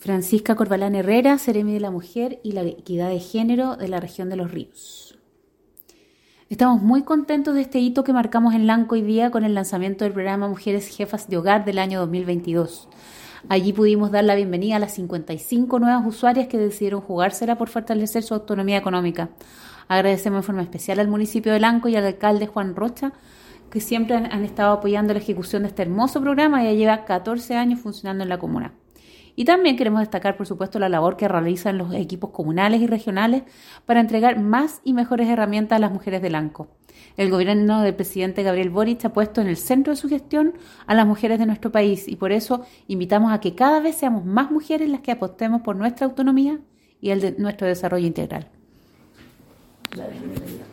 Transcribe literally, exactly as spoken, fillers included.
Francisca Corbalán Herrera, Seremi de la Mujer y la Equidad de Género de la región de Los Ríos. Estamos muy contentos de este hito que marcamos en Lanco hoy día con el lanzamiento del programa Mujeres Jefas de Hogar del año dos mil veintidós. Allí pudimos dar la bienvenida a las cincuenta y cinco nuevas usuarias que decidieron jugársela por fortalecer su autonomía económica. Agradecemos en forma especial al municipio de Lanco y al alcalde Juan Rocha, que siempre han, han estado apoyando la ejecución de este hermoso programa y ya lleva catorce años funcionando en la comuna. Y también queremos destacar, por supuesto, la labor que realizan los equipos comunales y regionales para entregar más y mejores herramientas a las mujeres de Lanco. El gobierno del presidente Gabriel Boric ha puesto en el centro de su gestión a las mujeres de nuestro país y por eso invitamos a que cada vez seamos más mujeres las que apostemos por nuestra autonomía y el de nuestro desarrollo integral.